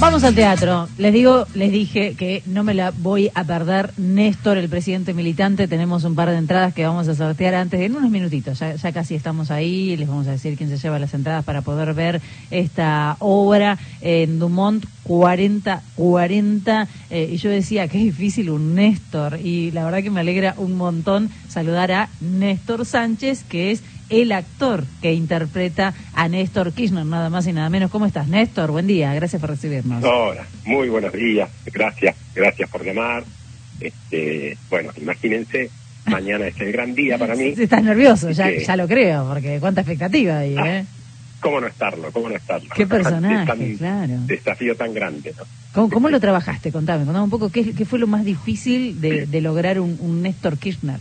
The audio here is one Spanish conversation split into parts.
Vamos al teatro. Les dije que no me la voy a perder. Néstor, el presidente militante, tenemos un par de entradas que vamos a sortear antes, en unos minutitos. Ya casi estamos ahí. Les vamos a decir quién se lleva las entradas para poder ver esta obra en Dumont 4040. Y yo decía, qué difícil un Néstor. Y la verdad que me alegra un montón saludar a Néstor Sánchez, que es el actor que interpreta a Néstor Kirchner, nada más y nada menos. ¿Cómo estás, Néstor? Buen día, gracias por recibirnos. Hola, muy buenos días, gracias por llamar. Bueno, imagínense, mañana es el gran día para mí. Estás nervioso, ya lo creo, porque cuánta expectativa ahí, ¿Cómo no estarlo? Qué personaje, claro. Desafío tan grande, ¿no? ¿Cómo lo trabajaste? Contame un poco, ¿qué fue lo más difícil de lograr un Néstor Kirchner?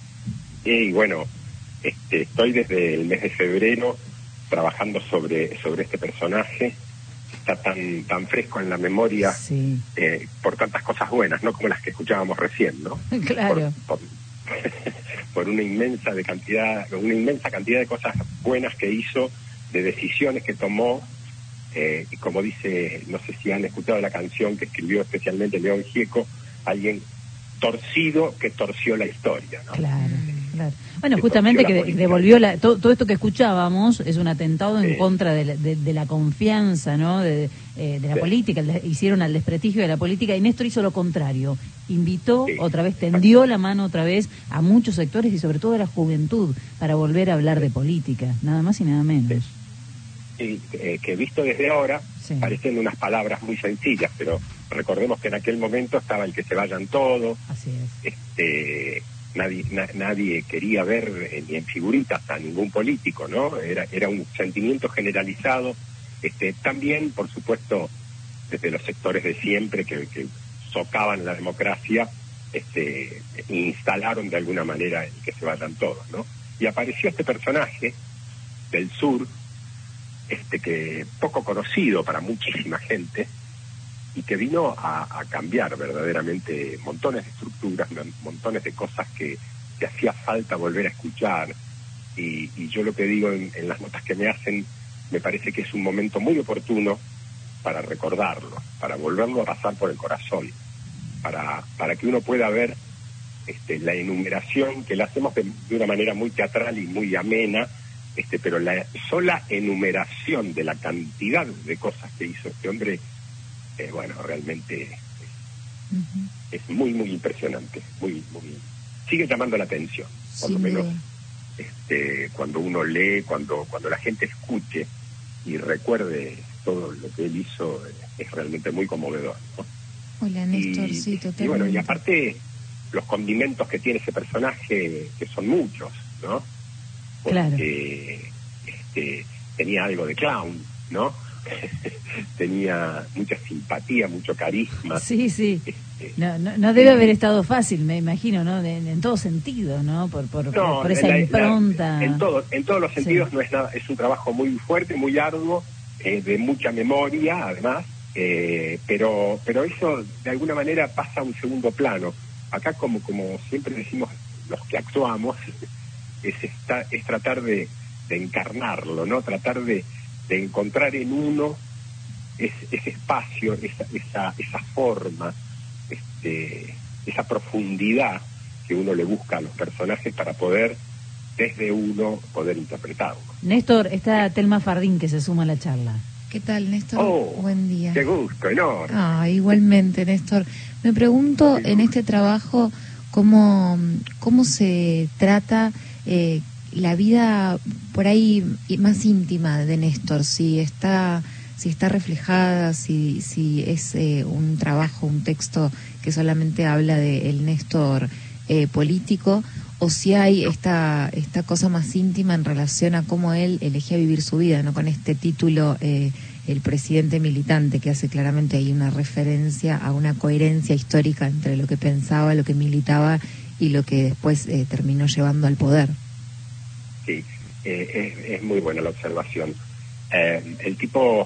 Y bueno, estoy desde el mes de febrero trabajando sobre este personaje. Está tan fresco en la memoria, sí. Por tantas cosas buenas, no como las que escuchábamos recién, ¿no? Claro. Por una inmensa cantidad de cosas buenas que hizo, de decisiones que tomó, y como dice, no sé si han escuchado la canción que escribió especialmente León Gieco, alguien torcido que torció la historia, ¿no? Claro. Bueno, justamente que devolvió todo esto que escuchábamos es un atentado en contra de la confianza, ¿no? De la política, hicieron al desprestigio de la política, y Néstor hizo lo contrario, invitó otra vez, tendió la mano otra vez a muchos sectores y sobre todo a la juventud para volver a hablar de política, nada más y nada menos. Sí, que visto desde ahora parecen unas palabras muy sencillas, pero recordemos que en aquel momento estaba el que se vayan todos. Así es. Nadie quería ver ni en figuritas a ningún político, ¿no? Era un sentimiento generalizado. También, por supuesto, desde los sectores de siempre que socavan la democracia, instalaron de alguna manera el que se vayan todos, ¿no? Y apareció este personaje del sur, que poco conocido para muchísima gente, y que vino a cambiar verdaderamente montones de estructuras, montones de cosas que hacía falta volver a escuchar. Y yo lo que digo en las notas que me hacen, me parece que es un momento muy oportuno para recordarlo, para volverlo a pasar por el corazón, para que uno pueda ver la enumeración, que la hacemos de una manera muy teatral y muy amena, pero la sola enumeración de la cantidad de cosas que hizo este hombre, bueno, realmente es muy, muy impresionante, muy sigue llamando la atención, por lo menos cuando uno lee, cuando la gente escuche y recuerde todo lo que él hizo, es realmente muy conmovedor, ¿no? Hola, Néstor, sí, totalmente. Y bueno, y aparte los condimentos que tiene ese personaje, que son muchos, ¿no? Porque tenía algo de clown, ¿no? Tenía mucha simpatía, mucho carisma. Sí. No debe haber estado fácil, me imagino, ¿no? En todo sentido, ¿no? Por esa impronta. En todos los sentidos no es nada, es un trabajo muy fuerte, muy arduo, de mucha memoria, además, pero eso de alguna manera pasa a un segundo plano. Acá, como siempre decimos los que actuamos, es tratar de encarnarlo, ¿no? Tratar de encontrar en uno ese espacio, esa forma, esa profundidad que uno le busca a los personajes para poder, desde uno, poder interpretarlo. Néstor, está Telma Fardín que se suma a la charla. ¿Qué tal, Néstor? Buen día. Qué gusto, enorme. Igualmente, Néstor. Me pregunto, en este trabajo, ¿cómo se trata la vida por ahí más íntima de Néstor? Si está reflejada, si es un trabajo, un texto que solamente habla de el Néstor político, o si hay esta cosa más íntima en relación a cómo él elegía vivir su vida, ¿no? Con este título, el presidente militante, que hace claramente ahí una referencia a una coherencia histórica entre lo que pensaba, lo que militaba y lo que después terminó llevando al poder. Sí, es muy buena la observación. El tipo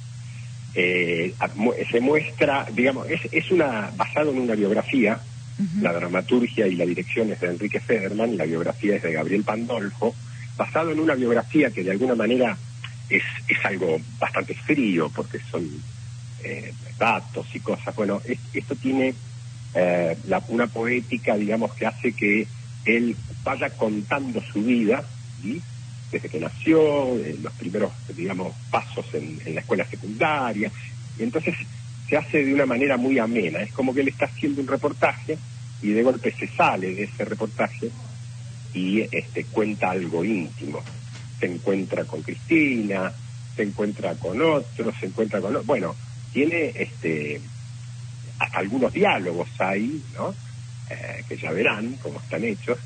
se muestra, digamos, es basado en una biografía. La dramaturgia y la dirección es de Enrique Federman, la biografía es de Gabriel Pandolfo, basado en una biografía que de alguna manera es algo bastante frío, porque son datos y cosas. Bueno, esto tiene una poética, digamos, que hace que él vaya contando su vida, ¿sí? Desde que nació, los primeros, digamos, pasos en la escuela secundaria, y entonces se hace de una manera muy amena. Es como que él está haciendo un reportaje y de golpe se sale de ese reportaje y cuenta algo íntimo. Se encuentra con Cristina, se encuentra con otros, bueno, tiene algunos diálogos ahí, ¿no? Que ya verán cómo están hechos,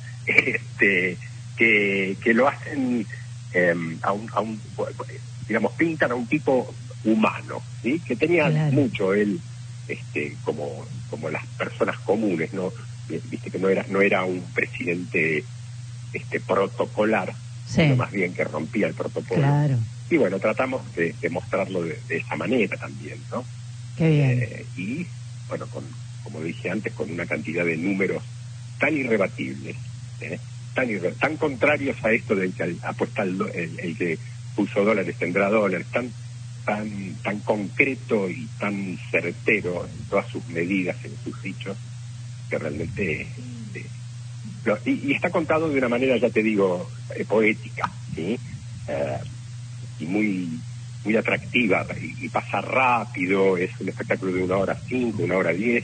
que lo hacen digamos, pintan a un tipo humano, ¿sí? Que tenía mucho él, como las personas comunes, ¿no? Viste que no era un presidente protocolar, sí, sino más bien que rompía el protocolo. Claro. Y bueno, tratamos de mostrarlo de esa manera también, ¿no? Qué bien. Y bueno, como dije antes, con una cantidad de números tan irrebatibles, tan contrarios a esto del que apuesta el que puso dólares tendrá dólares, tan concreto y tan certero en todas sus medidas, en sus dichos, que realmente y está contado de una manera, ya te digo, poética, ¿sí? Y muy atractiva, y pasa rápido. Es un espectáculo de 1:05, 1:10.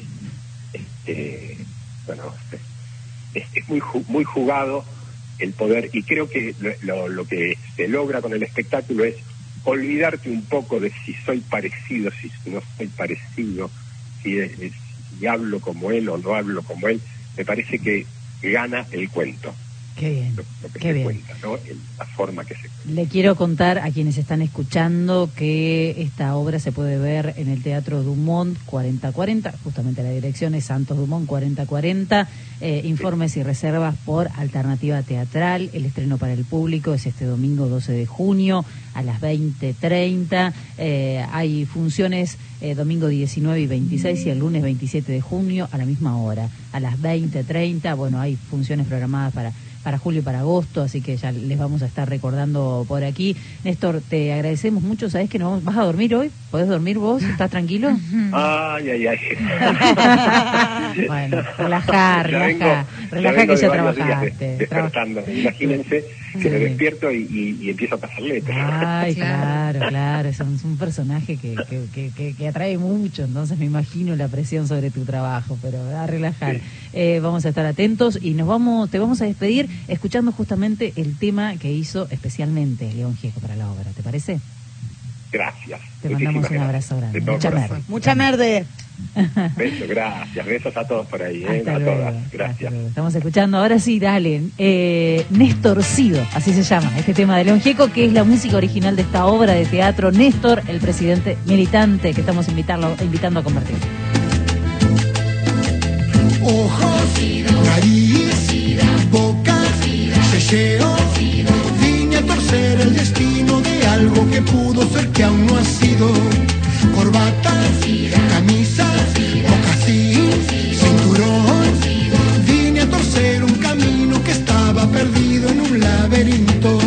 Bueno, es muy jugado el poder, y creo que lo que se logra con el espectáculo es olvidarte un poco de si soy parecido, si no soy parecido, si hablo como él o no hablo como él. Me parece que gana el cuento. Qué bien, lo que qué se bien. cuenta, ¿no? La forma que se cuenta. Le quiero contar a quienes están escuchando que esta obra se puede ver en el Teatro Dumont 4040, justamente la dirección es Santos Dumont 4040. Informes y reservas por Alternativa Teatral. El estreno para el público es este domingo 12 de junio a las 20:30. Hay funciones domingo 19 y 26 y el lunes 27 de junio a la misma hora, a las 20:30. Bueno, hay funciones programadas para julio y para agosto, así que ya les vamos a estar recordando por aquí. Néstor, te agradecemos mucho. ¿Sabés que no vas a dormir hoy? ¿Podés dormir vos? ¿Estás tranquilo? Ay. Bueno, relaja que ya trabajaste. Despertando. Imagínense que me despierto y empiezo a pasar letras. Ay, claro. Es un personaje que atrae mucho, entonces me imagino la presión sobre tu trabajo, pero a relajar. Sí. Vamos a estar atentos y te vamos a despedir escuchando justamente el tema que hizo especialmente León Gieco para la obra. ¿Te parece? Gracias. Te mandamos un abrazo grande. Mucha merde. Besos, gracias. Besos a todos por ahí, Hasta a luego, todas. Gracias. Estamos escuchando, ahora sí, dale. Nestorcido, así se llama, este tema de León Gieco, que es la música original de esta obra de teatro. Néstor, el presidente militante, que estamos invitando a convertir. Ojos, nariz, boca, selleo, vine a torcer el destino de algo que pudo ser que aún no ha sido. Corbatas, camisas, mocasín, cinturón, vine a torcer un camino que estaba perdido en un laberinto.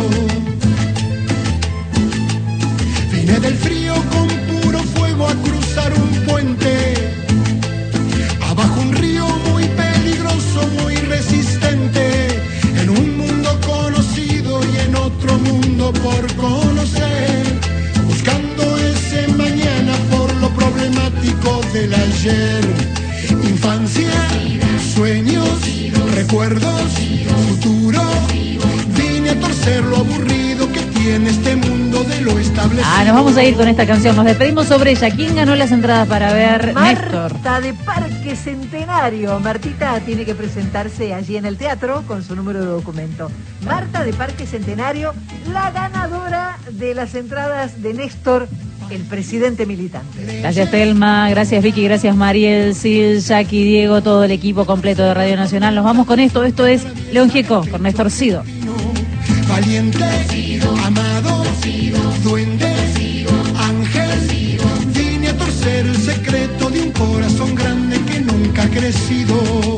Vine del frío con puro fuego a cruzar un puente, abajo un río muy peligroso, muy resistente, en un mundo conocido y en otro mundo por conocer, buscando ese mañana por lo problemático del ayer. Infancia, sueños, recuerdos, futuro, vine a torcer lo aburrido que tiene este mundo de lo establecido. Nos vamos a ir con esta canción, nos despedimos sobre ella. ¿Quién ganó las entradas para ver Néstor? Marta de Parque Centenario. Martita tiene que presentarse allí en el teatro con su número de documento. Marta de Parque Centenario, la ganadora de las entradas de Néstor, el presidente militante. Gracias, Telma, gracias, Vicky, gracias, Mariel, Sil, Jackie, Diego, todo el equipo completo de Radio Nacional. Nos vamos con esto es León Gieco con Nestorcido. Valiente, amado, duende, ángel, vine a torcer el secreto de un corazón grande que nunca ha crecido.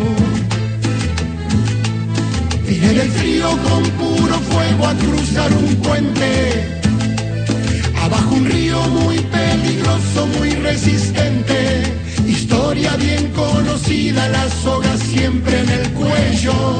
Vine del frío con puro fuego a cruzar un puente, abajo un río muy peligroso. peligroso, muy resistente. Historia bien conocida, la soga siempre en el cuello.